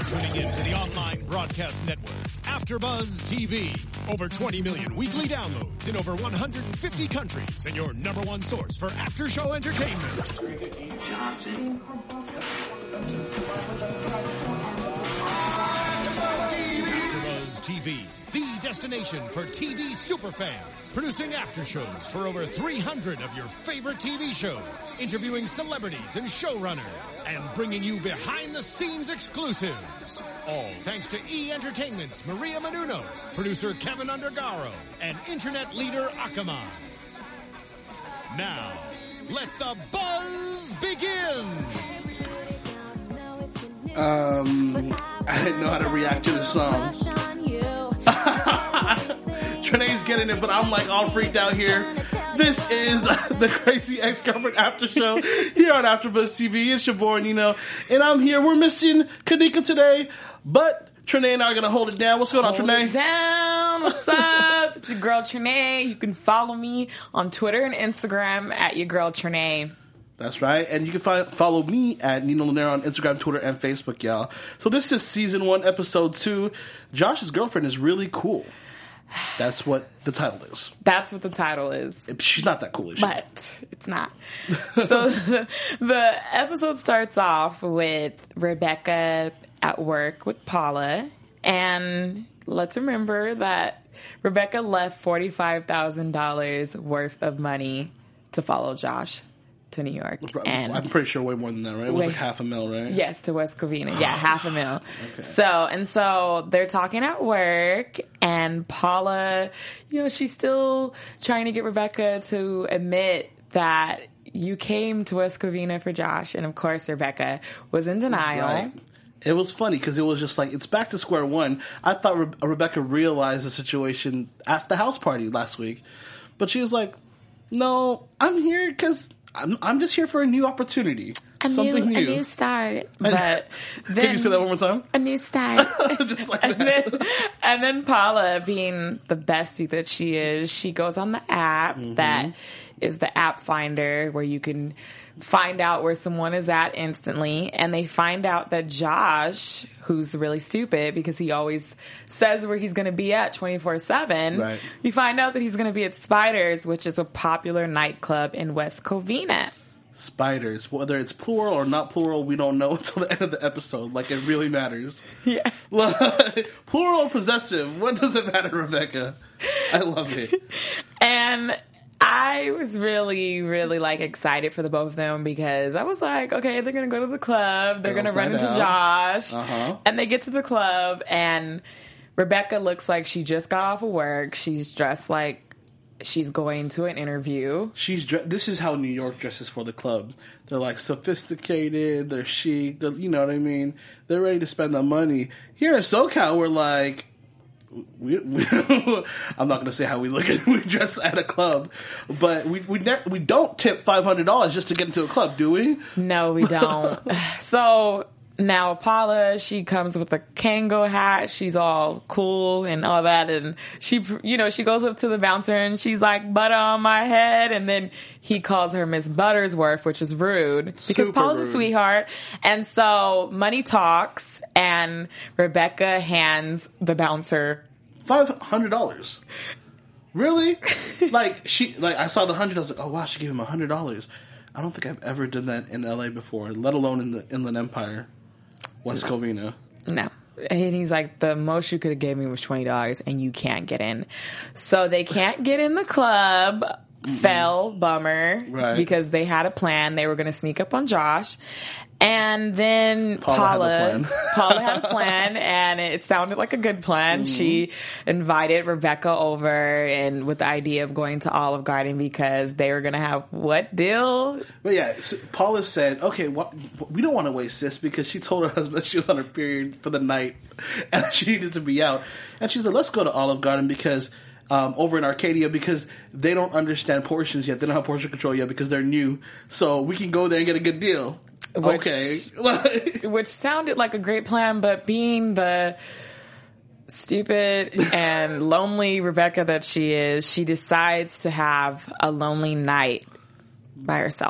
tuning in to the online broadcast network, AfterBuzz TV. Over 20 million weekly downloads in over 150 countries, and your number one source for after-show entertainment. AfterBuzz TV, the destination for TV superfans. Producing aftershows for over 300 of your favorite TV shows. Interviewing celebrities and showrunners. And bringing you behind-the-scenes exclusives. All thanks to E! Entertainment's Maria Menounos, producer Kevin Undergaro, and internet leader Akamai. Now, let the buzz begin! I didn't know how to react to the song. Trene's getting it, but I'm like all freaked out here. This is the Crazy Ex-Girlfriend After Show here on AfterBuzz TV. It's your boy Nino, and I'm here. We're missing Kanika today, but Trene and I are gonna hold it down. What's going on, Trene? Hold it down. What's up? It's your girl Trene. You can follow me on Twitter and Instagram at your girl Trene. That's right. And you can follow me at Nino Lanero on Instagram, Twitter, and Facebook, y'all. So this is season 1, episode 2. Josh's girlfriend is really cool. That's what the title is. That's what the title is. She's not that cool, is she? But it's not. So the episode starts off with Rebecca at work with Paula. And let's remember that Rebecca left $45,000 worth of money to follow Josh to New York. And I'm pretty sure way more than that, right? It was like $500,000, right? Yes, to West Covina. Yeah, $500,000. Okay. So they're talking at work, and Paula, she's still trying to get Rebecca to admit that you came to West Covina for Josh, and of course Rebecca was in denial. Right. It was funny because it was just like, it's back to square one. I thought Rebecca realized the situation at the house party last week, but she was like, no, I'm here because I'm just here for a new opportunity. Something new. A new start. But then, can you say that one more time? A new start. Just like that. And then Paula, being the bestie that she is, she goes on the app that is the app finder where you can find out where someone is at instantly. And they find out that Josh, who's really stupid because he always says where he's going to be at 24/7. Right. You find out that he's going to be at Spiders, which is a popular nightclub in West Covina. Spiders, whether it's plural or not plural, we don't know until the end of the episode. Like, it really matters. Yeah. Plural or possessive, what does it matter, Rebecca? I love it. And I was really, really excited for the both of them because I was like, okay, they're going to go to the club. They're going to run into Josh. And they get to the club, and Rebecca looks like she just got off of work. She's dressed like she's going to an interview. This is how New York dresses for the club. They're like sophisticated. They're chic. You know what I mean? They're ready to spend the money. Here in SoCal, we're like, I'm not going to say how we dress at a club, but we don't tip $500 just to get into a club, do we? No, we don't. So now Paula, she comes with a Kango hat. She's all cool and all that, and she goes up to the bouncer and she's like, "Butter on my head," and then he calls her Miss Buttersworth, which is rude because Super Paula's rude. a sweetheart. And so money talks, and Rebecca hands the bouncer $500. Really? I saw the 100. I was like, oh wow, she gave him $100. I don't think I've ever done that in LA before, let alone in the Inland Empire, West Covina. No. And he's like, the most you could have gave me was $20 and you can't get in. So they can't get in the club. Fell, bummer. Right. Because they had a plan. They were going to sneak up on Josh. And then Paula had a plan, and it sounded like a good plan. She invited Rebecca over, and with the idea of going to Olive Garden because they were going to have what deal? But yeah, so Paula said, okay, we don't want to waste this because she told her husband she was on her period for the night and she needed to be out. And she said, let's go to Olive Garden because over in Arcadia because they don't understand portions yet. They don't have portion control yet because they're new. So we can go there and get a good deal. Which sounded like a great plan, but being the stupid and lonely Rebecca that she is, she decides to have a lonely night by herself.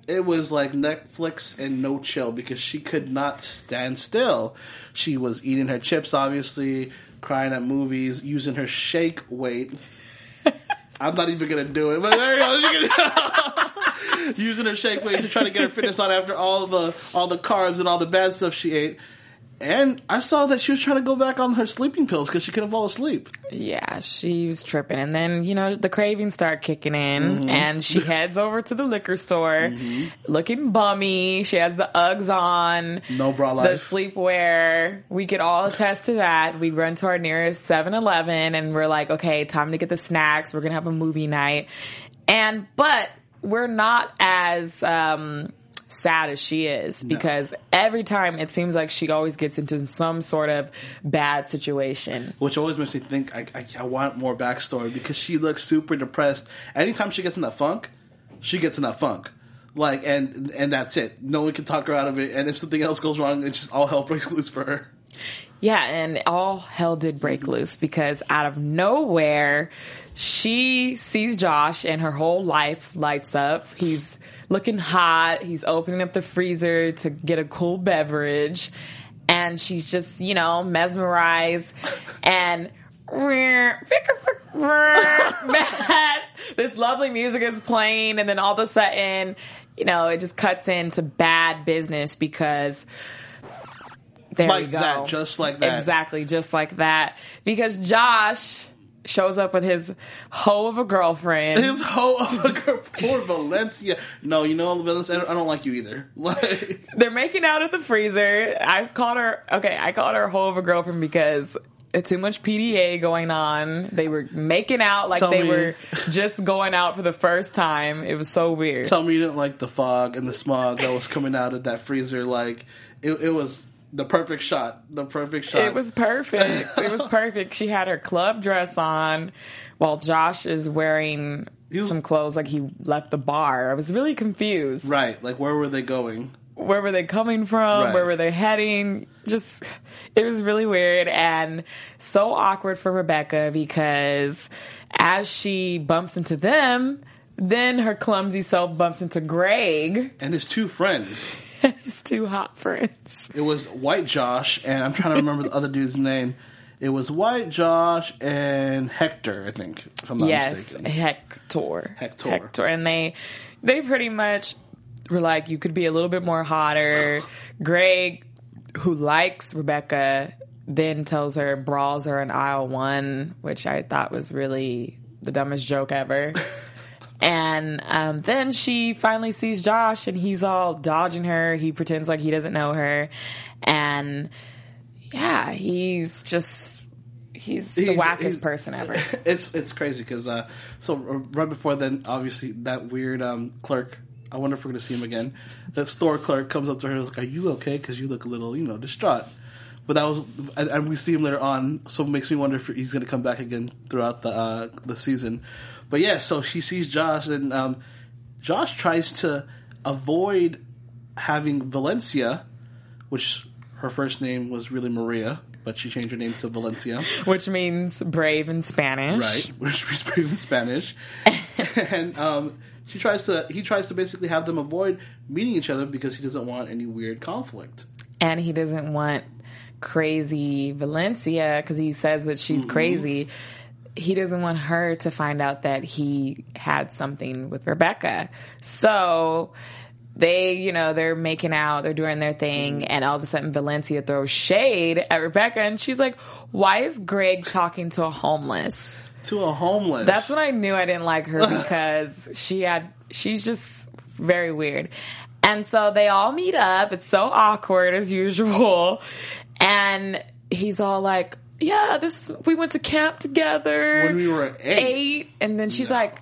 It was like Netflix and no chill because she could not stand still. She was eating her chips, obviously, crying at movies, using her shake weight. I'm not even going to do it, but there you go. Using her shake weight to try to get her fitness on after all the carbs and all the bad stuff she ate. And I saw that she was trying to go back on her sleeping pills because she couldn't fall asleep. Yeah, she was tripping. And then, the cravings start kicking in, and she heads over to the liquor store, looking bummy. She has the Uggs on. No bra life. The sleepwear. We could all attest to that. We'd run to our nearest 7-Eleven, and we're like, okay, time to get the snacks. We're going to have a movie night. But we're not as sad as she is, because every time it seems like she always gets into some sort of bad situation, which always makes me think I want more backstory, because she looks super depressed. Anytime she gets in that funk, like, and that's it. No one can talk her out of it, and if something else goes wrong, it's just all hell breaks loose for her. Yeah, and all hell did break loose, because out of nowhere, she sees Josh and her whole life lights up. He's looking hot. He's opening up the freezer to get a cool beverage. And she's just, mesmerized. And this lovely music is playing. And then all of a sudden, it just cuts into bad business, because... There like we go. That, just like that. Exactly, just like that. Because Josh shows up with his hoe of a girlfriend. His hoe of a girlfriend. Poor Valencia. No, Valencia, I don't like you either. They're making out at the freezer. I called her hoe of a girlfriend because too much PDA going on. They were making out like they were just going out for the first time. It was so weird. Tell me you didn't like the fog and the smog that was coming out of that freezer. Like, it was... The perfect shot. It was perfect. She had her club dress on while Josh is wearing some clothes like he left the bar. I was really confused. Right. Like, where were they going? Where were they coming from? Right. Where were they heading? Just, it was really weird and so awkward for Rebecca, because as she bumps into them, then her clumsy self bumps into Greg. And his two friends. His two hot friends. It was White Josh, and I'm trying to remember the other dude's name. It was White Josh and Hector, I think, if I'm not mistaken. Hector. And they pretty much were like, you could be a little bit more hotter. Greg, who likes Rebecca, then tells her, brawls her in aisle 1, which I thought was really the dumbest joke ever. And then she finally sees Josh, and he's all dodging her. He pretends like he doesn't know her. And, yeah, he's the wackest person ever. It's crazy, because so right before then, obviously, that weird clerk, I wonder if we're going to see him again. The store clerk comes up to her and is like, are you okay? Because you look a little, distraught. But that was, and we see him later on, so it makes me wonder if he's going to come back again throughout the season. But yeah, so she sees Josh, and Josh tries to avoid having Valencia, which her first name was really Maria, but she changed her name to Valencia. Which means brave in Spanish. Right, which means brave in Spanish. And he tries to basically have them avoid meeting each other because he doesn't want any weird conflict. And he doesn't want crazy Valencia, because he says that she's crazy. He doesn't want her to find out that he had something with Rebecca. So they, they're making out, they're doing their thing, and all of a sudden Valencia throws shade at Rebecca, and she's like, why is Greg talking to a homeless? To a homeless? That's when I knew I didn't like her, because she's just very weird. And so they all meet up. It's so awkward as usual. And he's all like, yeah, we went to camp together. When we were 8. And then she's like,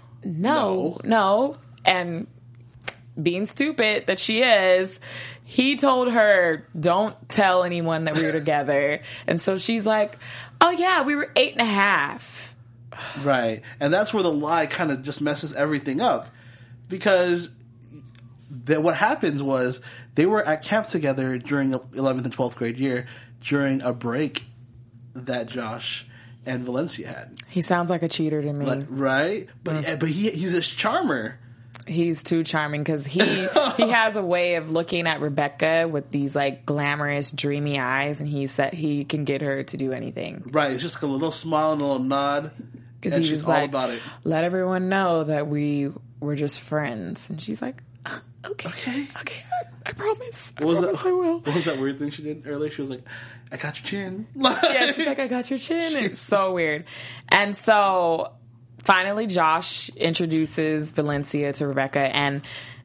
no. And being stupid that she is, he told her, don't tell anyone that we were together. And so she's like, oh yeah, we were 8.5. Right. And that's where the lie kind of just messes everything up. Because what happens was they were at camp together during 11th and 12th grade year during a break that Josh and Valencia had. He sounds like a cheater to me. Right? But he's a charmer. He's too charming because he has a way of looking at Rebecca with these like glamorous, dreamy eyes, and he said he can get her to do anything. Right, it's just like a little smile and a little nod, because he's all about it. Let everyone know that we were just friends, and she's like, okay, I promise. I promise I will. What was that weird thing she did earlier? She was like, I got your chin. Yeah, she's like, I got your chin. It's so weird. And so finally Josh introduces Valencia to Rebecca, and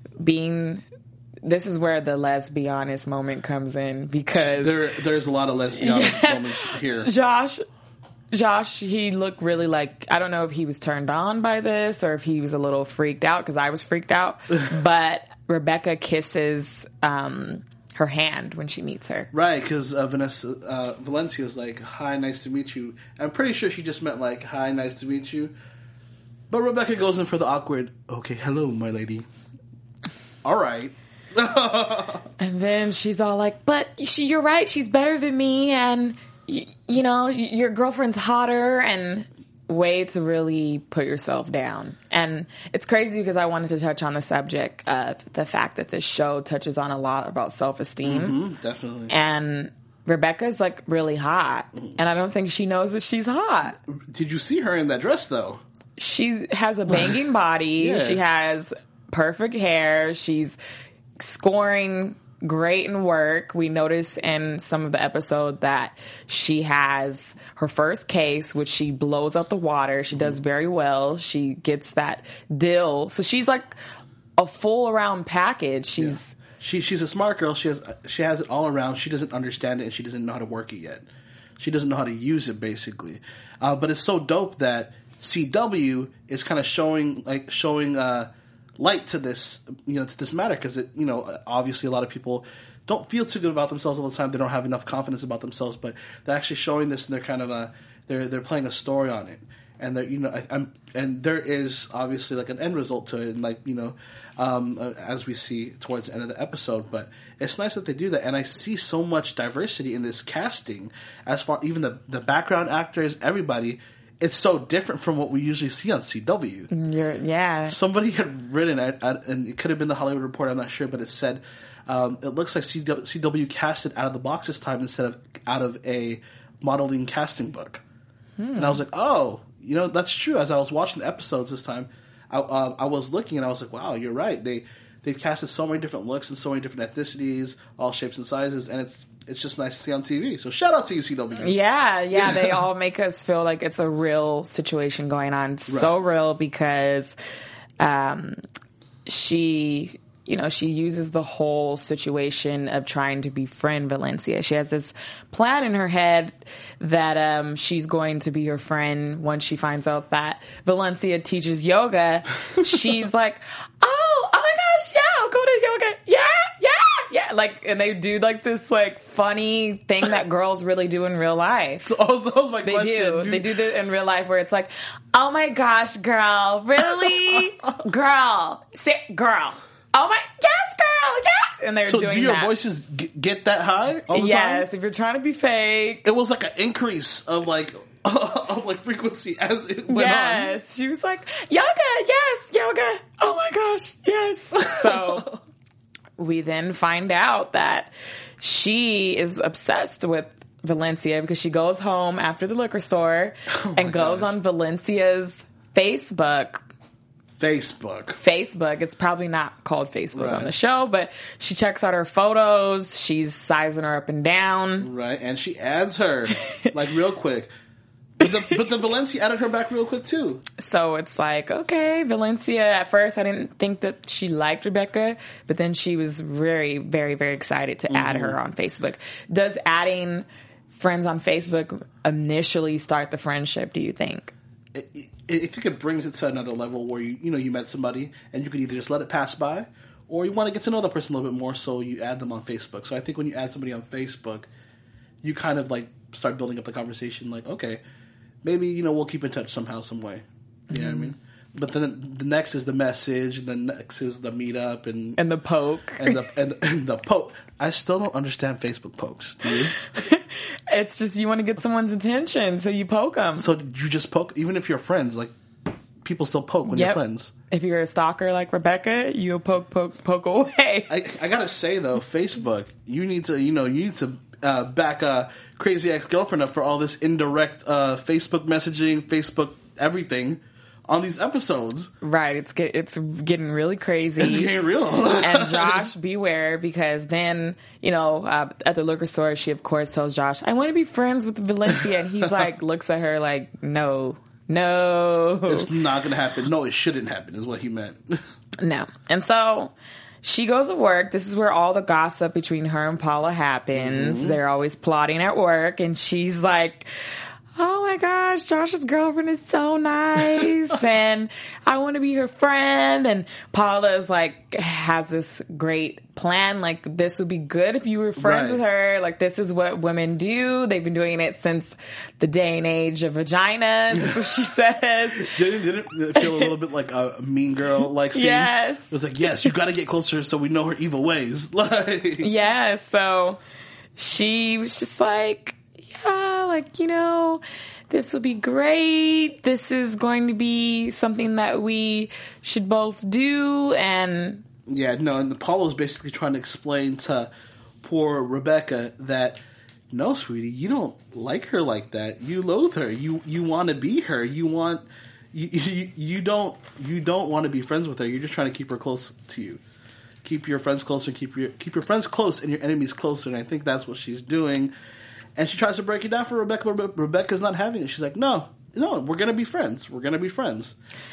this is where the let's be honest moment comes in, because there's a lot of let's be honest moments here. Josh, he looked really like, I don't know if he was turned on by this or if he was a little freaked out, because I was freaked out. But Rebecca kisses her hand when she meets her. Right, because Valencia's like, hi, nice to meet you. I'm pretty sure she just meant like, hi, nice to meet you. But Rebecca goes in for the awkward, okay, hello, my lady. All right. And then she's all like, but you're right, she's better than me, and you know, your girlfriend's hotter, and way to really put yourself down. And it's crazy because I wanted to touch on the subject of the fact that this show touches on a lot about self-esteem. Mm-hmm, definitely. And Rebecca's like really hot, and I don't think she knows that she's hot. Did you see her in that dress though? She has a banging body. Yeah. She has perfect hair. She's scoring great in work. We notice in some of the episode that she has her first case, which she blows out the water. She does very well. She gets that deal. So she's like a full around package. She's a smart girl. She has it all around. She doesn't understand it, and she doesn't know how to work it yet. She doesn't know how to use it, basically. But it's so dope that CW is kind of showing light to this, to this matter, because obviously a lot of people don't feel too good about themselves all the time. They don't have enough confidence about themselves, but they're actually showing this, and they're kind of they're playing a story on it, and and there is obviously like an end result to it, and as we see towards the end of the episode. But it's nice that they do that, and I see so much diversity in this casting, as far even the background actors, everybody. It's so different from what we usually see on CW. Yeah. Somebody had written it, and it could have been the Hollywood Reporter, I'm not sure, but it said, it looks like CW casted out of the box this time instead of out of a modeling casting book. And I was like, oh, that's true. As I was watching the episodes this time, I was looking and I was like, wow, you're right. They've casted so many different looks and so many different ethnicities, all shapes and sizes, and it's just nice to see on TV. So shout out to you, CW. Yeah. They all make us feel like it's a real situation going on. Right. So real because she uses the whole situation of trying to befriend Valencia. She has this plan in her head that she's going to be her friend once she finds out that Valencia teaches yoga. She's like, oh my gosh, yeah, I'll go to yoga. Yeah. Like, and they do like this like funny thing that girls really do in real life. So that was my question. They do that in real life where it's like, oh my gosh, girl, really? girl. Oh my, yes, girl, yeah! And they're doing that. So do your voices get that high all the time? Yes, if you're trying to be fake. It was like an increase of frequency as it went on. Yes, she was like, yoga, yes, yoga. Oh my gosh, yes. So we then find out that she is obsessed with Valencia because she goes home after the liquor store and goes on Valencia's Facebook. It's probably not called Facebook on the show, but she checks out her photos. She's sizing her up and down. Right, and she adds her, like, real quick. But the Valencia added her back real quick, too. So it's like, okay, Valencia, at first I didn't think that she liked Rebecca, but then she was very, very, very excited to add her on Facebook. Does adding friends on Facebook initially start the friendship, do you think? I think it brings it to another level where you met somebody and you could either just let it pass by or you want to get to know the person a little bit more, so you add them on Facebook. So I think when you add somebody on Facebook, you kind of like start building up the conversation like, okay, maybe, we'll keep in touch somehow, some way. You know what I mean? But then the next is the message, and the next is the meetup, and the poke, and the poke. I still don't understand Facebook pokes. Do you? It's just you want to get someone's attention, so you poke them. So you just poke, even if you're friends. Like people still poke when they're friends. If you're a stalker like Rebecca, you'll poke away. I gotta say though, Facebook, you need to back Crazy Ex-Girlfriend up for all this indirect Facebook messaging, Facebook everything on these episodes. Right, it's getting really crazy. It's getting real. And Josh, beware, because then, at the liquor store, she of course tells Josh, I want to be friends with Valencia. And he's like, looks at her like, no. It's not going to happen. No, it shouldn't happen is what he meant. No. And so she goes to work. This is where all the gossip between her and Paula happens. Mm-hmm. They're always plotting at work. And she's like, oh my gosh, Josh's girlfriend is so nice and I want to be her friend. And Paula is like, has this great plan. Like, this would be good if you were friends with her. Like, this is what women do. They've been doing it since the day and age of vaginas. That's what she says. Didn't it feel a little bit like a Mean Girl like scene? Yes. It was like, yes, you got to get closer so we know her evil ways. Yes. So she was just like, this will be great. This is going to be something that we should both do. And and Paula was basically trying to explain to poor Rebecca that, no, sweetie, you don't like her like that. You loathe her. You want to be her. You don't want to be friends with her. You're just trying to keep her close to you. Keep your friends closer. Keep your friends close and your enemies closer. And I think that's what she's doing. And she tries to break it down for Rebecca, but Rebecca's not having it. She's like, no, we're going to be friends. We're going to be friends.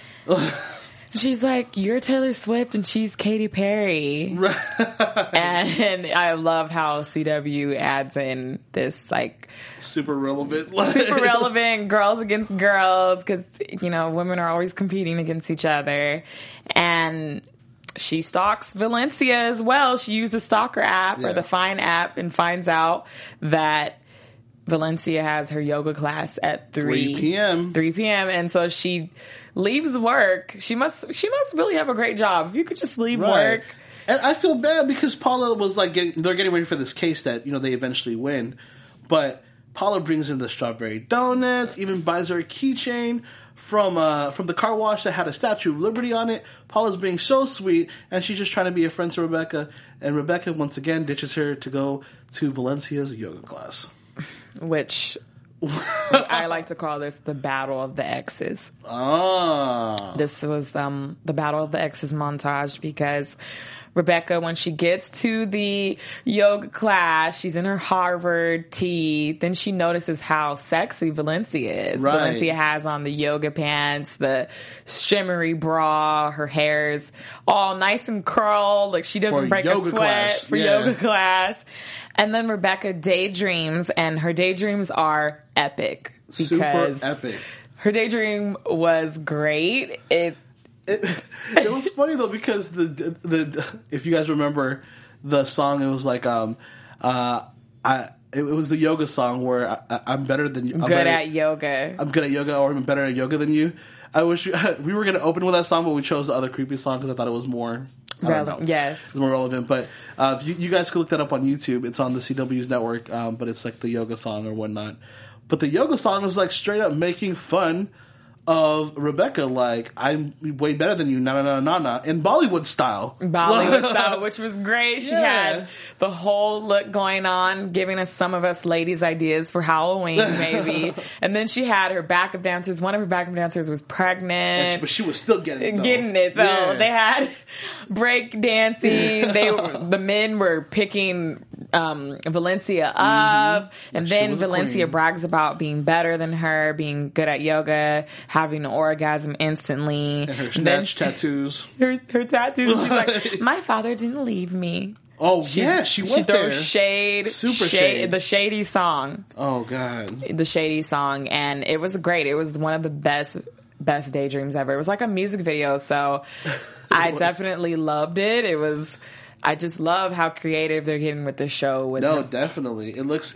She's like, you're Taylor Swift and she's Katy Perry. Right. And I love how CW adds in this, like... super relevant girls against girls, because, women are always competing against each other. And she stalks Valencia as well. She used the Stalker app or the Find app and finds out that Valencia has her yoga class at 3 p.m. 3 p.m. And so she leaves work. She must really have a great job. If you could just leave work. And I feel bad because Paula was like they're getting ready for this case that, they eventually win. But Paula brings in the strawberry donuts, even buys her a keychain from the car wash that had a Statue of Liberty on it. Paula's being so sweet, and she's just trying to be a friend to Rebecca. And Rebecca once again ditches her to go to Valencia's yoga class. Which I like to call this the Battle of the Exes. This was the Battle of the Exes montage because Rebecca, when she gets to the yoga class, she's in her Harvard tee. Then she notices how sexy Valencia is. Right. Valencia has on the yoga pants, the shimmery bra, her hair's all nice and curled, like she doesn't break a sweat for yoga class. And then Rebecca daydreams, and her daydreams are epic. Because super epic. Her daydream was great. It was funny though because the if you guys remember the song, it was like it was the yoga song where I'm better than you. I'm good at yoga, or I'm better at yoga than you. I wish we were going to open with that song, but we chose the other creepy song because I thought it was more relevant. Yes, it's more relevant. But you guys can look that up on YouTube. It's on the CW's network, but it's like the yoga song or whatnot. But the yoga song is like straight up making fun of Rebecca, like, I'm way better than you, na in Bollywood style. Which was great. She had the whole look going on, giving us some of us ladies ideas for Halloween, maybe. And then she had her backup dancers. One of her backup dancers was pregnant. But she was still getting it, though. Yeah. They had break dancing. The men were picking Valencia up. Mm-hmm. And then Valencia brags about being better than her, being good at yoga, having an orgasm instantly. And her snatch tattoos. Her tattoos. She's like, my father didn't leave me. Oh, she went there. She throws shade. Super shade. The Shady song. Oh, God. The Shady song. And it was great. It was one of the best daydreams ever. It was like a music video, so I definitely loved it. I just love how creative they're getting with the show. Definitely.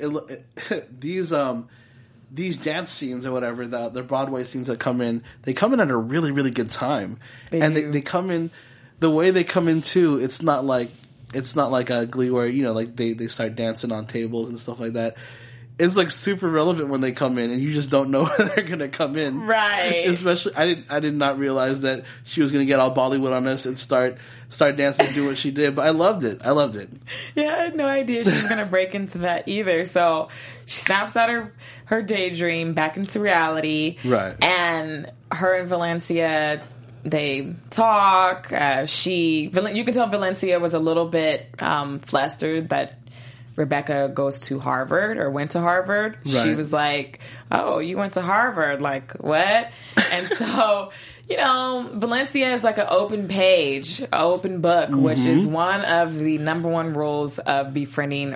These dance scenes or whatever, the Broadway scenes that come in, they come in at a really, really good time. They come in, the way they come in too, it's not like a Glee where, like they start dancing on tables and stuff like that. it's like super relevant when they come in, and you just don't know when they're gonna come in. Right. Especially, I did not realize that she was gonna get all Bollywood on us and start dancing and do what she did. But I loved it. Yeah, I had no idea she was gonna break into that either. So she snaps out her daydream back into reality. Right. And her and Valencia, they talk. You can tell Valencia was a little bit flustered that Rebecca goes to Harvard or went to Harvard. Right. She was like, "Oh, you went to Harvard? Like what?" And so, Valencia is like an open page, an open book, which is one of the number one rules of befriending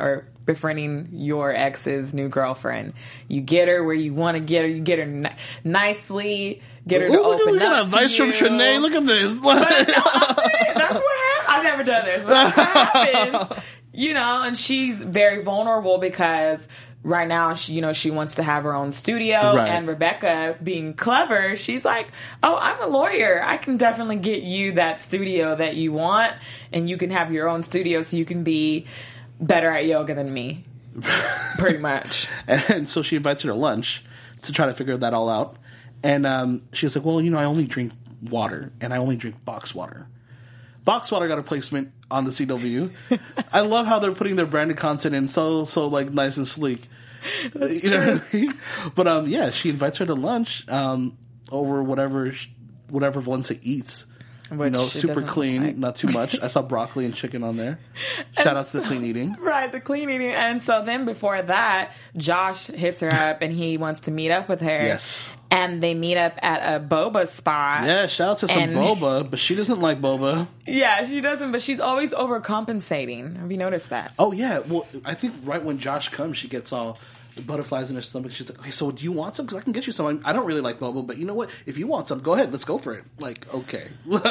your ex's new girlfriend. You get her where you want to get her. You get her nicely. Get her to open up to advice you. from Trinae. Look at this. But no, I'm saying, that's what happens. I've never done this, but that's what happens. And she's very vulnerable because right now, she wants to have her own studio. Right. And Rebecca, being clever, she's like, "Oh, I'm a lawyer. I can definitely get you that studio that you want, and you can have your own studio so you can be better at yoga than me." Pretty much. And so she invites her to lunch to try to figure that all out. And she's like, "Well, I only drink water, and I only drink box water." Box water got a placement on the CW. I love how they're putting their branded content in so like nice and sleek. That's true. Know what I mean? But she invites her to lunch over whatever Valencia eats. Which super clean, like. Not too much. I saw broccoli and chicken on there. Shout out to the clean eating. Right, the clean eating. And so then before that, Josh hits her up and he wants to meet up with her. Yes. And they meet up at a boba spot. Yeah, shout out to some boba, but she doesn't like boba. Yeah, she doesn't, but she's always overcompensating. Have you noticed that? Oh, yeah. Well, I think right when Josh comes, she gets all the butterflies in her stomach. She's like, "Okay, so do you want some? Because I can get you some. I don't really like boba, but you know what? If you want some, go ahead. Let's go for it." Like, okay.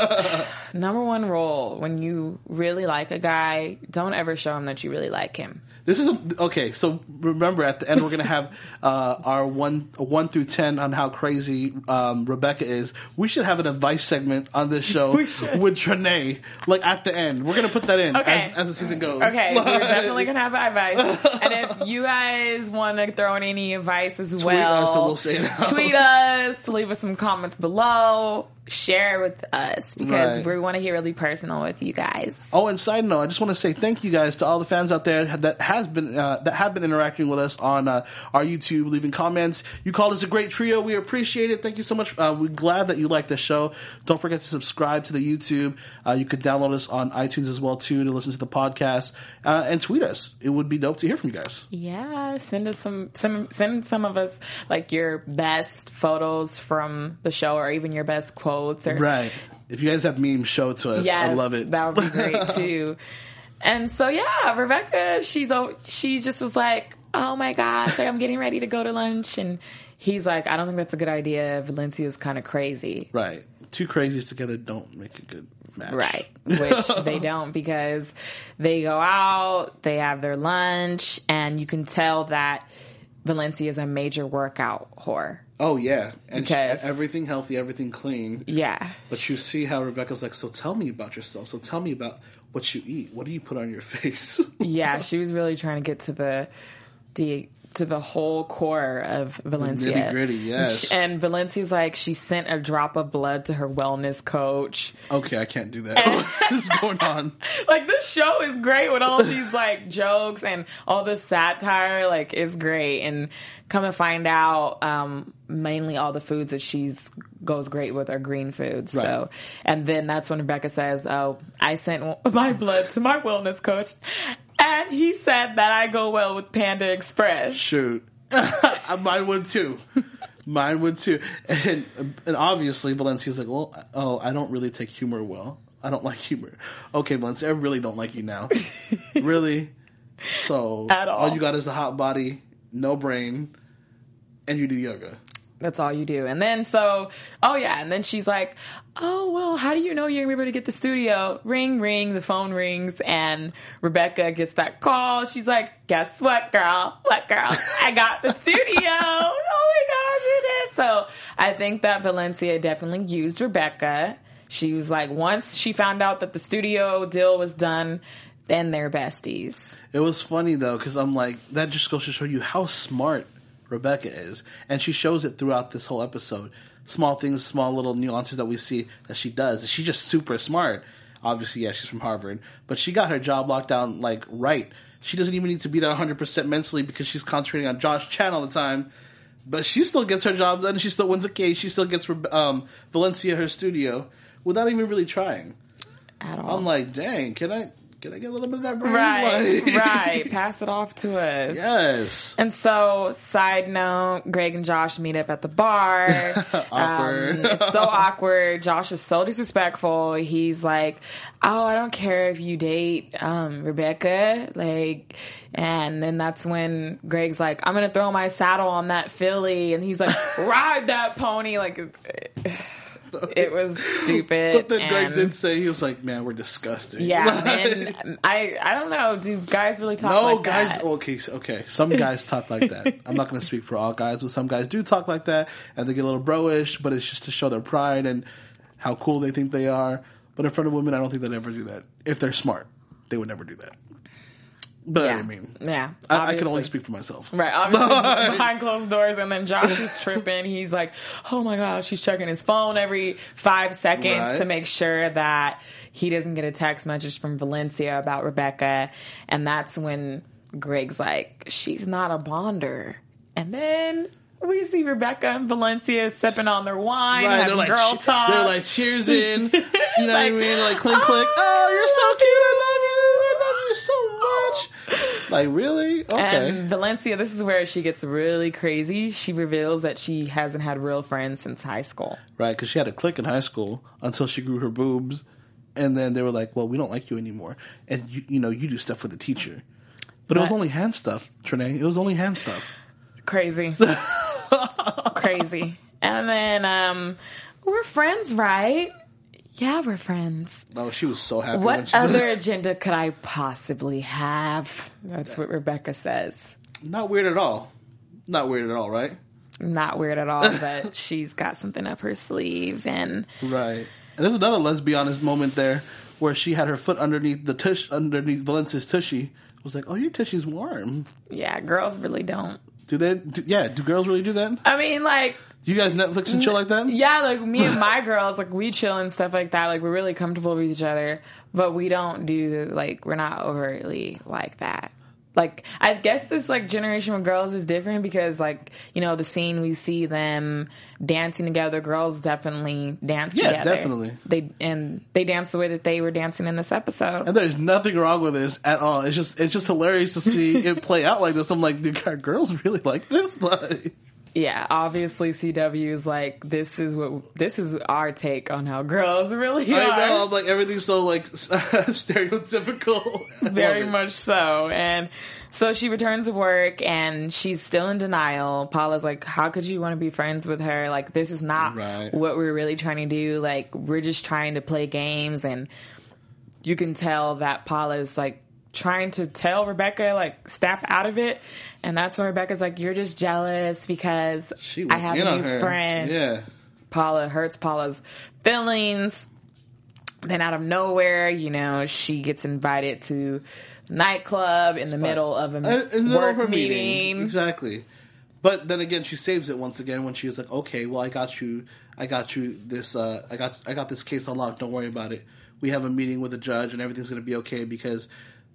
Number one rule, when you really like a guy, don't ever show him that you really like him. This is okay. So remember, at the end, we're going to have our 1 through 10 on how crazy Rebecca is. We should have an advice segment on this show with Trinae. Like at the end, we're going to put that in as the season goes. Okay, we're definitely going to have advice. And if you guys want to throw in any advice as tweet well, us and we'll say it out. Tweet us, leave us some comments below. Share with us because we want to get really personal with you guys. Oh, and side note, I just want to say thank you guys to all the fans out there that have been interacting with us on our YouTube, leaving comments. You called us a great trio. We appreciate it. Thank you so much. We're glad that you liked the show. Don't forget to subscribe to the YouTube. You could download us on iTunes as well too to listen to the podcast and tweet us. It would be dope to hear from you guys. Yeah, send some of us like your best photos from the show or even your best quotes. Right. If you guys have memes, show it to us. Yes, I love it. That would be great too. And so yeah, Rebecca, she just was like, "Oh my gosh, I'm getting ready to go to lunch," and he's like, "I don't think that's a good idea. Valencia's kind of crazy." Right. Two crazies together don't make a good match. Right. Which they don't because they go out, they have their lunch, and you can tell that Valencia is a major workout whore. Oh, yeah. And because everything healthy, everything clean. Yeah. But you see how Rebecca's like, "So tell me about yourself. So tell me about what you eat. What do you put on your face?" Yeah, she was really trying to get to the whole core of Valencia. Nitty gritty, yes. And Valencia's like, she sent a drop of blood to her wellness coach. Okay, I can't do that. What is going on? Like, this show is great with all these, like, jokes and all this satire. Like, it's great. And come and find out, mainly all the foods that she's goes great with are green foods. Right. So, and then that's when Rebecca says, "Oh, I sent my blood to my wellness coach, and he said that I go well with Panda Express." Shoot. Mine would too. Mine would too. And obviously Valencia's like, "Well, I don't really take humor well. I don't like humor." Okay, Valencia, I really don't like you now. Really? So at all you got is the hot body, no brain, and you do yoga. That's all you do. And then and then she's like, "Oh, well, how do you know you're going to be able to get the studio?" Ring, ring, the phone rings, and Rebecca gets that call. She's like, "Guess what, girl? What, girl? I got the studio." Oh my gosh, you did. So I think that Valencia definitely used Rebecca. She was like, once she found out that the studio deal was done, then they're besties. It was funny though, because I'm like, that just goes to show you how smart Rebecca is, and she shows it throughout this whole episode. Small things, small little nuances that we see that she does. She's just super smart. Obviously, yeah, she's from Harvard, but she got her job locked down like right. She doesn't even need to be there 100% mentally because she's concentrating on Josh Chan all the time. But she still gets her job done. She still wins a case. She still gets Valencia her studio without even really trying at all. I'm like, dang, can I get a little bit of that brain? Right, right. Pass it off to us. Yes. And so, side note, Greg and Josh meet up at the bar. Awkward. It's so awkward. Josh is so disrespectful. He's like, oh, I don't care if you date Rebecca. Like, and then that's when Greg's like, I'm going to throw my saddle on that filly. And he's like, ride that pony. Like, it was stupid. But then Greg did say, he was like, man, we're disgusting. Yeah, and I don't know. Do guys really talk like that? No, guys, okay. Some guys talk like that. I'm not going to speak for all guys, but some guys do talk like that, and they get a little bro-ish, but it's just to show their pride and how cool they think they are. But in front of women, I don't think they'd ever do that. If they're smart, they would never do that. But yeah. I mean, yeah, I can only speak for myself. Right, obviously behind closed doors, and then Josh is tripping. He's like, oh my gosh, he's checking his phone every 5 seconds to make sure that he doesn't get a text message from Valencia about Rebecca. And that's when Greg's like, she's not a bonder. And then we see Rebecca and Valencia sipping on their wine, having like, girl talk. They're like cheersing. You know what I mean? Like clink, clink. Oh, you're so cute. I love you so much. Like, really? Okay. And Valencia, this is where she gets really crazy. She reveals that she hasn't had real friends since high school. Right, because she had a clique in high school until she grew her boobs. And then they were like, well, we don't like you anymore. And, you do stuff with the teacher. But it was only hand stuff, Trinae. It was only hand stuff. Crazy. Crazy. And then, we're friends, right? Yeah, we're friends. Oh, she was so happy. What other agenda could I possibly have? That's what Rebecca says. Not weird at all. Not weird at all, right? Not weird at all, but she's got something up her sleeve. And right. And there's another let's be honest moment there where she had her foot underneath underneath Valencia's tushy. It was like, oh, your tushy's warm. Yeah, girls really don't. Do they? Do girls really do that? I mean, like... Do you guys Netflix and chill like that? Yeah, like me and my girls, like we chill and stuff like that. Like we're really comfortable with each other, but we don't do like we're not overtly like that. Like I guess this like generation of girls is different because like the scene we see them dancing together. Girls definitely dance together. Yeah, definitely. They dance the way that they were dancing in this episode. And there's nothing wrong with this at all. It's just hilarious to see it play out like this. I'm like, do girls really like this? Like. Yeah, obviously CW is like, this is our take on how girls really are. I know, I'm like, everything's so like stereotypical. Very much so. And so she returns to work and she's still in denial. Paula's like, how could you want to be friends with her? Like, this is not what we're really trying to do. Like, we're just trying to play games. And you can tell that Paula's like, trying to tell Rebecca, like, snap out of it. And that's when Rebecca's like, you're just jealous because I have a new friend. Yeah. Paula hurts Paula's feelings. Then out of nowhere, she gets invited to a nightclub in the middle of a work meeting. Exactly. But then again, she saves it once again when she was like, okay, well, I got you this, I got this case unlocked. Don't worry about it. We have a meeting with the judge and everything's going to be okay because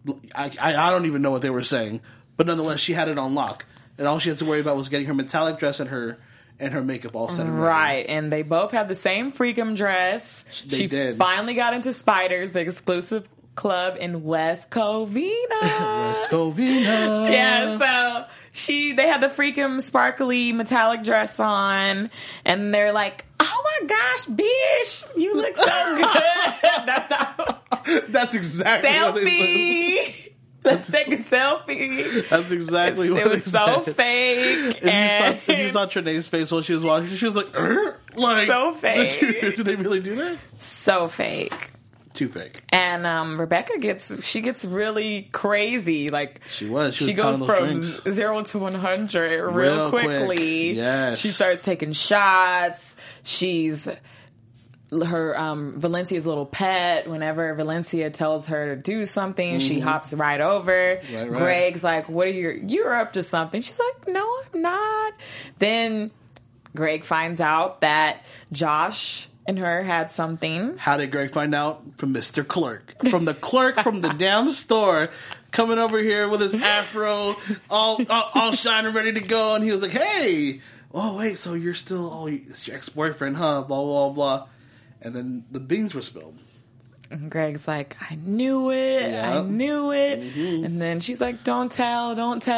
I don't even know what they were saying, but nonetheless, she had it on lock, and all she had to worry about was getting her metallic dress and her makeup all set. Right, and they both had the same freakum dress. She finally got into Spiders, the exclusive club in West Covina. West Covina. Yeah, so they had the freakum sparkly metallic dress on, and they're like, oh my gosh, bish, you look so good. That's not... That's exactly selfie. What they said. Let's take a selfie. That's exactly what it was so said. Fake. If you saw Trinae's face while she was watching, she was like so fake. Do they really do that? So fake. Too fake. And Rebecca gets really crazy. Like she goes from 0 to 100 real quickly. Yes. She starts taking shots. She's Valencia's little pet. Whenever Valencia tells her to do something, she hops right over. Right. Greg's like, you're up to something. She's like, no, I'm not. Then Greg finds out that Josh and her had something. How did Greg find out? From Mr. Clerk. From the clerk from the damn store, coming over here with his afro, all shining, ready to go. And he was like, hey, oh, wait, so you're still, it's your ex-boyfriend, huh? Blah, blah, blah. And then the beans were spilled. And Greg's like, I knew it. Mm-hmm. And then she's like, don't tell.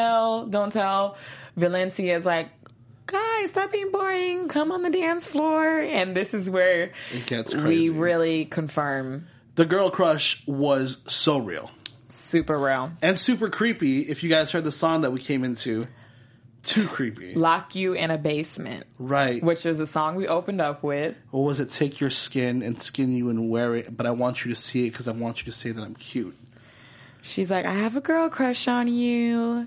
Valencia's like, guys, stop being boring. Come on the dance floor. And this is where it gets crazy. We really confirm. The girl crush was so real. Super real. And super creepy. If you guys heard the song that we came into, too creepy. Lock You in a Basement. Right. Which is a song we opened up with. Or was it Take Your Skin and Skin You and Wear It, but I want you to see it because I want you to say that I'm cute. She's like, I have a girl crush on you.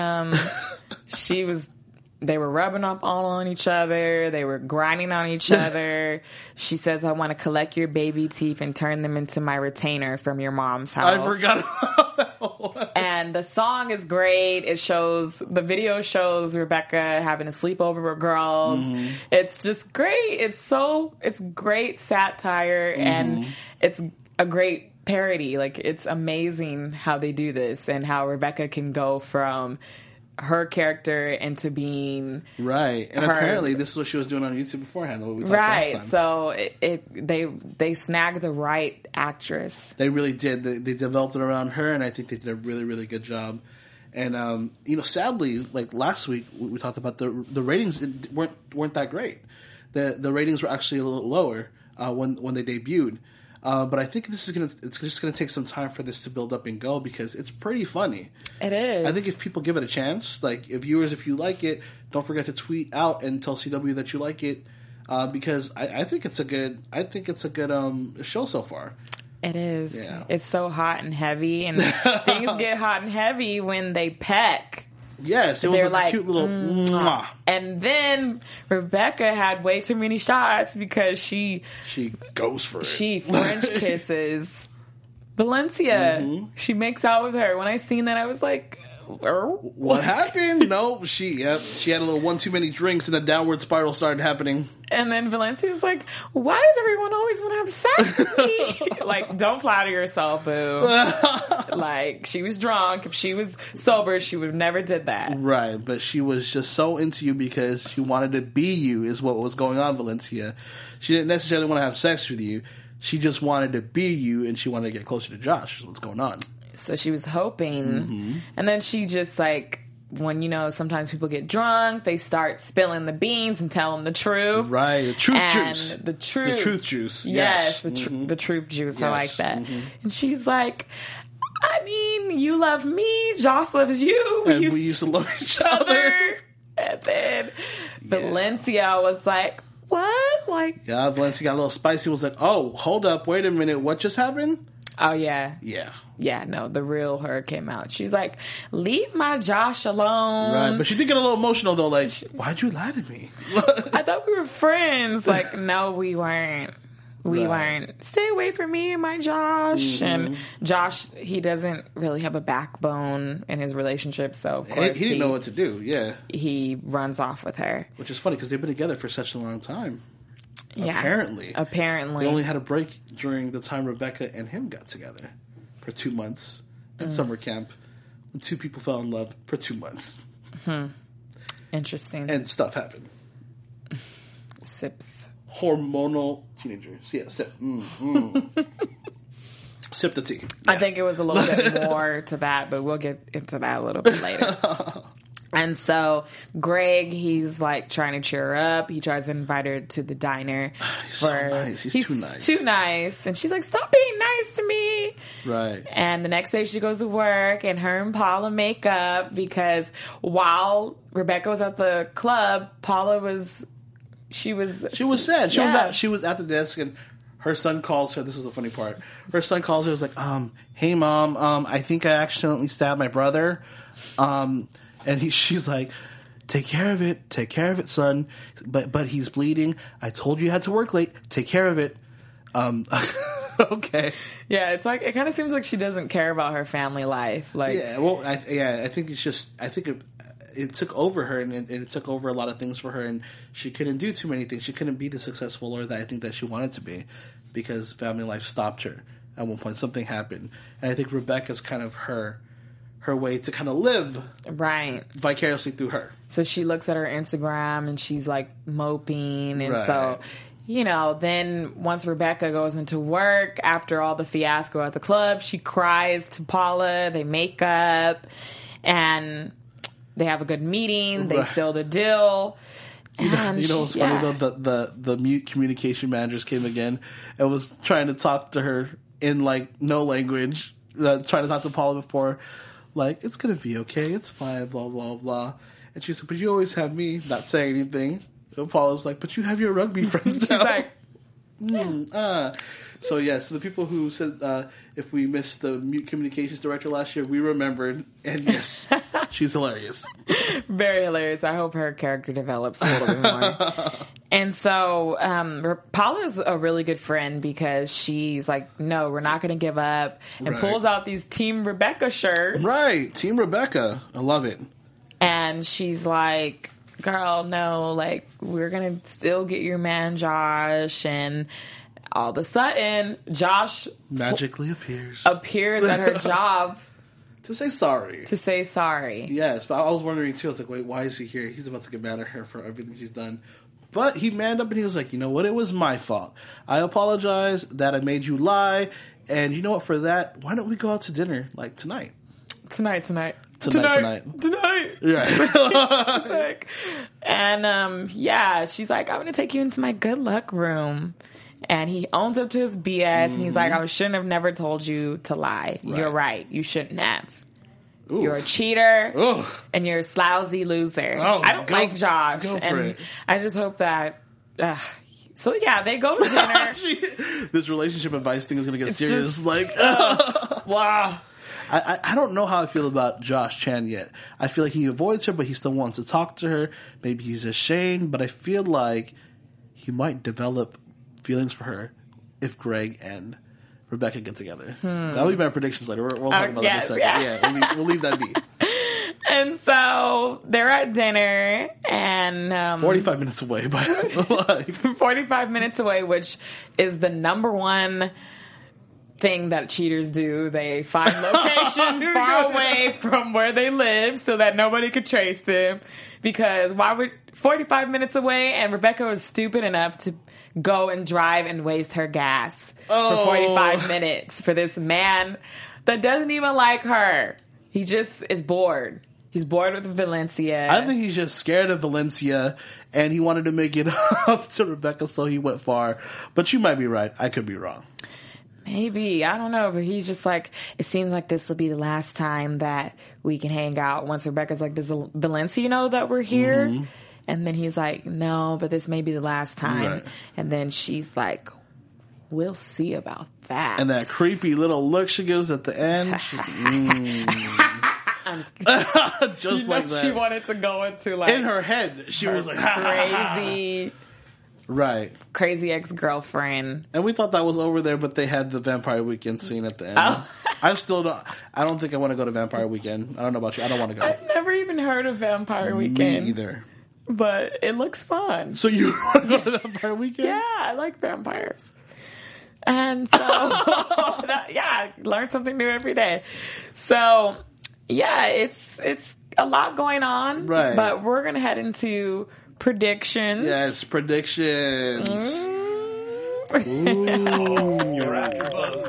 They were rubbing up all on each other. They were grinding on each other. She says, I want to collect your baby teeth and turn them into my retainer from your mom's house. I forgot about that one. And the song is great. The video shows Rebecca having a sleepover with girls. Mm-hmm. It's just great. It's great satire and it's a great parody. Like, it's amazing how they do this and how Rebecca can go from her character into being right, and apparently this is what she was doing on YouTube beforehand. What we talked last time. So they snagged the right actress. They really did. They developed it around her, and I think they did a really, really good job. And sadly, like last week we talked about the ratings weren't that great. The ratings were actually a little lower when they debuted. But I think it's just gonna take some time for this to build up and go because it's pretty funny. It is. I think if people give it a chance, like if you like it, don't forget to tweet out and tell CW that you like it, because I think it's a good show so far. It is. Yeah. It's so hot and heavy, and things get hot and heavy when they peck. Yes, it was a cute little mwah. And then Rebecca had way too many shots because she goes for it. She French kisses Valencia. Mm-hmm. She makes out with her. When I seen that, I was like, what happened? No, she had a little one too many drinks and a downward spiral started happening. And then Valencia's like, why does everyone always want to have sex with me? Like, don't flatter yourself, boo. Like, she was drunk. If she was sober, she would have never did that. Right, but she was just so into you because she wanted to be you is what was going on, Valencia. She didn't necessarily want to have sex with you. She just wanted to be you and she wanted to get closer to Josh is what's going on. So she was hoping. And then she just like, when, sometimes people get drunk, they start spilling the beans and telling the truth. Right. The truth juice. The truth juice. Yes. The truth juice. Yes. I like that. Mm-hmm. And she's like, I mean, you love me. Josh loves you. We used to love each other. And then Valencia was like, what? Like, yeah, Valencia got a little spicy. Was like, oh, hold up. Wait a minute. What just happened? Oh, yeah. Yeah. Yeah, no, the real her came out. She's like, leave my Josh alone. Right, but she did get a little emotional, though. Like, why'd you lie to me? I thought we were friends. Like, no, we weren't. We weren't. Stay away from me and my Josh. Mm-hmm. And Josh, he doesn't really have a backbone in his relationship, so of course he didn't know what to do, yeah. He runs off with her. Which is funny, because they've been together for such a long time. Yeah. Apparently. They only had a break during the time Rebecca and him got together for 2 months at summer camp when two people fell in love for 2 months. Interesting. And stuff happened. Sips. Hormonal teenagers. Yeah, sip. Sip the tea. Yeah. I think it was a little bit more to that, but we'll get into that a little bit later. And so Greg, he's like trying to cheer her up. He tries to invite her to the diner. He's so nice. He's too nice. Too nice. And she's like, stop being nice to me. Right. And the next day she goes to work and her and Paula make up because while Rebecca was at the club, Paula was... She was sad. She was at the desk and her son calls her. This is the funny part. Her son calls her. Was like, hey mom, I think I accidentally stabbed my brother. And she's like, take care of it, son. But he's bleeding. I told you had to work late. Take care of it. Okay. Yeah, it's like, it kind of seems like she doesn't care about her family life. Like, yeah, well, I think it's just, I think it took over her, and it took over a lot of things for her, and she couldn't do too many things. She couldn't be the successful lawyer that I think that she wanted to be, because family life stopped her at one point. Something happened, and I think Rebecca's kind of her way to kind of live vicariously through her. So she looks at her Instagram and she's like moping, and so, you know, then once Rebecca goes into work after all the fiasco at the club, she cries to Paula. They make up and they have a good meeting. They seal the deal. You know what's funny though? The mute communication managers came again and was trying to talk to her in like no language, trying to talk to Paula before, like, it's gonna be okay, it's fine, blah blah blah. And she said, "But you always have me," not saying anything. And Paula's like, "But you have your rugby friends now." She's like, So yes, the people who said if we missed the mute communications director last year, we remembered, and yes, she's hilarious. Very hilarious. I hope her character develops a little bit more. And so Paula's a really good friend because she's like, no, we're not going to give up, and pulls out these Team Rebecca shirts. Right, Team Rebecca. I love it. And she's like, girl, no, like, we're going to still get your man Josh. And all of a sudden, Josh magically appears at her job to say sorry. Yes, but I was wondering too. I was like, wait, why is he here? He's about to get mad at her for everything she's done. But he manned up and he was like, you know what? It was my fault. I apologize that I made you lie. And you know what? For that, why don't we go out to dinner like tonight? Tonight. Yeah. And she's like, I'm going to take you into my good luck room. And he owns up to his BS, and he's like, I shouldn't have never told you to lie. Right. You're right. You shouldn't have. Ooh. You're a cheater, and you're a slousy loser. Oh, I don't like Josh. And I just hope that... so, yeah, they go to dinner. This relationship advice thing is going to get serious. Just, wow. I don't know how I feel about Josh Chan yet. I feel like he avoids her, but he still wants to talk to her. Maybe he's ashamed, but I feel like he might develop feelings for her if Greg and Rebecca get together. That'll be my predictions later. We'll talk about that in a second. Yeah, we'll leave that be. And so they're at dinner, and 45 minutes away, by 45 minutes away, which is the number one thing that cheaters do. They find locations far away from where they live so that nobody could trace them. Because why would 45 minutes away, and Rebecca was stupid enough to go and drive and waste her gas for 45 minutes for this man that doesn't even like her. He just is bored. He's bored with Valencia. I think he's just scared of Valencia, and he wanted to make it up to Rebecca, so he went far. But you might be right. I could be wrong. Maybe. I don't know. But he's just like, it seems like this will be the last time that we can hang out. Once Rebecca's like, does Valencia know that we're here? Mm-hmm. And then he's like, no, but this may be the last time. Right. And then she's like, we'll see about that. And that creepy little look she gives at the end. I'm just just like that. She wanted to go into like... In her head, she was like... crazy... Right. Crazy ex-girlfriend. And we thought that was over there, but they had the Vampire Weekend scene at the end. Oh. I don't think I want to go to Vampire Weekend. I don't know about you. I don't want to go. I've never even heard of Vampire Weekend. Me either. But it looks fun. So you want to go to Vampire Weekend? Yeah, I like vampires. And so, I learn something new every day. So, yeah, it's a lot going on. Right. But we're going to head into predictions. Yes, predictions. Ooh. You're after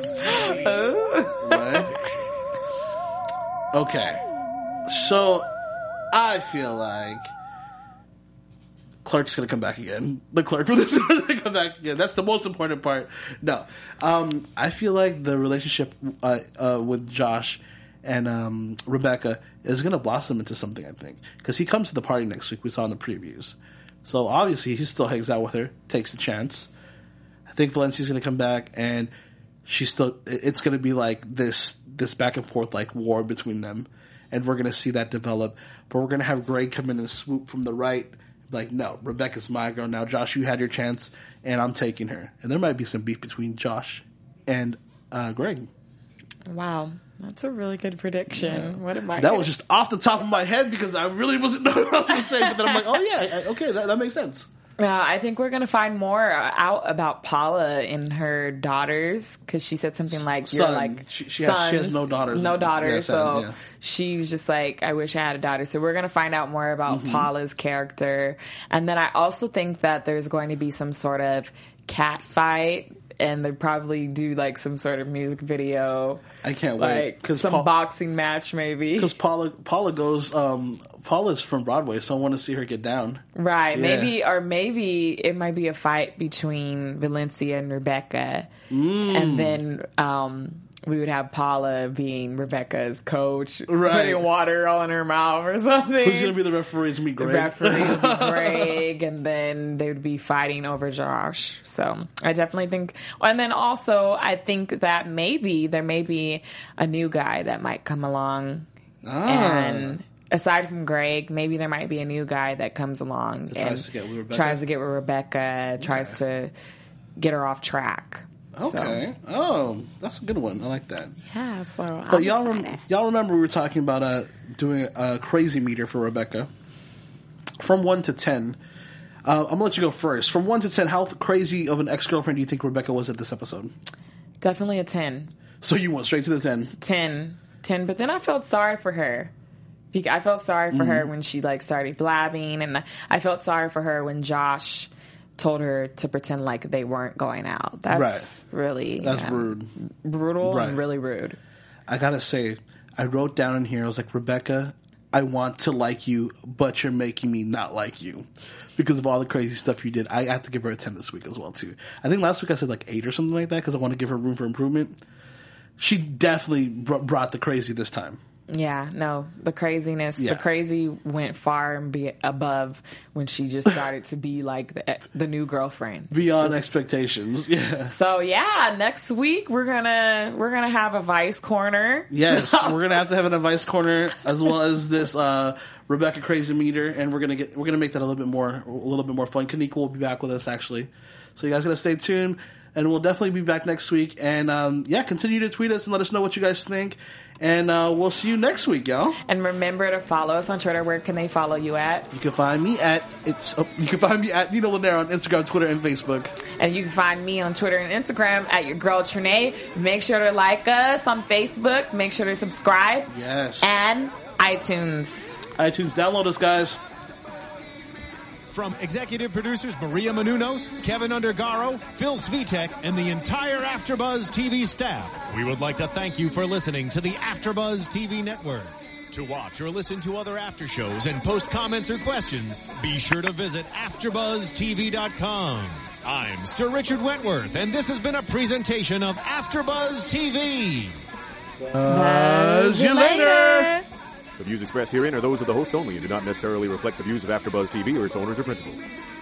Right? Okay. So, I feel like Clark's going to come back again. The Clark for this is going to come back again. That's the most important part. No. I feel like the relationship with Josh and Rebecca is going to blossom into something, I think. Because he comes to the party next week. We saw in the previews. So, obviously, he still hangs out with her, takes a chance. I think Valencia's going to come back, and it's going to be like this back and forth like war between them. And we're going to see that develop. But we're going to have Greg come in and swoop from the right. Like, no, Rebecca's my girl now. Josh, you had your chance, and I'm taking her. And there might be some beef between Josh and Greg. Wow. That's a really good prediction. Yeah. What am I? That was just off the top of my head because I really wasn't knowing what I was going to say. But then I'm like, oh yeah, okay, that makes sense. I think we're going to find more out about Paula and her daughters because she said something like, "You're like she has no daughters." No daughters. So she was just like, "I wish I had a daughter." So we're going to find out more about Paula's character, and then I also think that there's going to be some sort of cat fight. And they probably do like some sort of music video. I can't wait. Like some boxing match maybe. Because Paula goes, Paula's from Broadway, so I want to see her get down. Right. Yeah. Maybe it might be a fight between Valencia and Rebecca. And then, we would have Paula being Rebecca's coach, putting water all in her mouth or something. Who's going to be the referee? It's going to be Greg. The referee would be Greg, and then they would be fighting over Josh. So I definitely think, and then also I think that maybe there may be a new guy that might come along. And aside from Greg, maybe there might be a new guy that comes along and tries to get with Rebecca, tries to get her off track. Okay. So. Oh, that's a good one. I like that. Yeah. So, but y'all remember we were talking about doing a crazy meter for Rebecca from 1 to 10. I'm gonna let you go first. From 1 to 10, how crazy of an ex-girlfriend do you think Rebecca was at this episode? Definitely a 10. So you went straight to the 10. 10. But then I felt sorry for her. I felt sorry for her when she like started blabbing, and I felt sorry for her when Josh told her to pretend like they weren't going out. That's really... That's rude. Brutal and really rude. I gotta say, I wrote down in here, I was like, Rebecca, I want to like you, but you're making me not like you. Because of all the crazy stuff you did. I have to give her a 10 this week as well, too. I think last week I said like 8 or something like that, because I want to give her room for improvement. She definitely brought the crazy this time. Yeah, no, the craziness, the crazy went far and above when she just started to be like the new girlfriend. Beyond expectations, yeah. So yeah, next week we're gonna have a Vice Corner. Yes, we're gonna have to have an advice corner as well as this Rebecca Crazy Meter, and we're gonna make that a little bit more fun. Kanika will be back with us actually, so you guys gotta stay tuned. And we'll definitely be back next week. And, continue to tweet us and let us know what you guys think. And we'll see you next week, y'all. And remember to follow us on Twitter. Where can they follow you at? You can find me at Nino Lanier on Instagram, Twitter, and Facebook. And you can find me on Twitter and Instagram at your girl Trinae. Make sure to like us on Facebook. Make sure to subscribe. Yes. And iTunes. Download us, guys. From executive producers Maria Menounos, Kevin Undergaro, Phil Svitek, and the entire AfterBuzz TV staff, we would like to thank you for listening to the AfterBuzz TV network. To watch or listen to other after shows and post comments or questions, be sure to visit AfterBuzzTV.com. I'm Sir Richard Wentworth, and this has been a presentation of AfterBuzz TV. See you later. The views expressed herein are those of the host only and do not necessarily reflect the views of AfterBuzz TV or its owners or principals.